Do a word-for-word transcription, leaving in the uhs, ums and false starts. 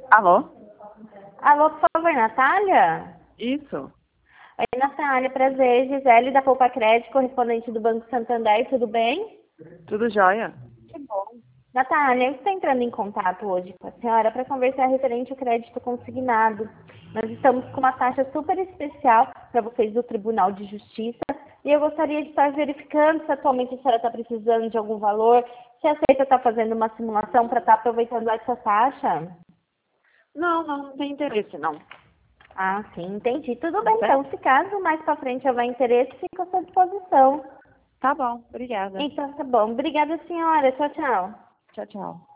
Alô? Alô, por favor, Natália? Isso. Oi, Natália, prazer. Gisele da Poupa Crédito, correspondente do Banco Santander, tudo bem? Tudo jóia? Que bom. Natália, eu estou entrando em contato hoje com a senhora para conversar referente ao crédito consignado. Nós estamos com uma taxa super especial para vocês do Tribunal de Justiça e eu gostaria de estar verificando se atualmente a senhora está precisando de algum valor, se aceita estar fazendo uma simulação para estar aproveitando essa taxa. Não, não, não tem interesse, não. Ah, sim, entendi. Tudo bem, Certo? então, se caso mais para frente houver interesse, fico à sua disposição. Tá bom, obrigada. Então, tá bom. Obrigada, senhora. Tchau, tchau. Tchau, tchau.